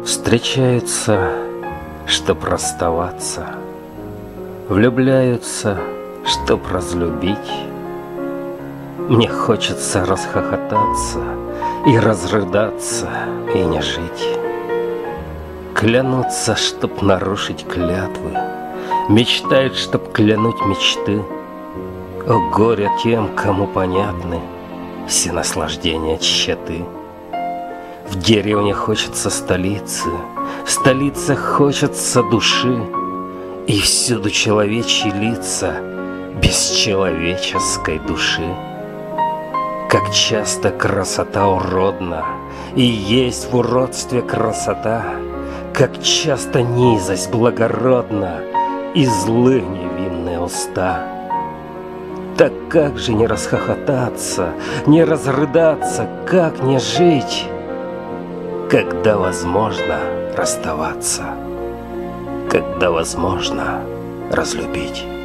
Встречаются, чтоб расставаться, влюбляются, чтоб разлюбить. Мне хочется расхохотаться и разрыдаться, и не жить. Клянутся, чтоб нарушить клятвы, мечтают, чтоб клянуть мечты. О горе тем, кому понятны все наслаждения тщеты. В деревне хочется столицы, в столице хочется души, и всюду человечьи лица без человеческой души. Как часто красота уродна, и есть в уродстве красота, как часто низость благородна, и злы невинные уста. Так как же не расхохотаться, не разрыдаться, как не жить, когда возможно расставаться, когда возможно разлюбить?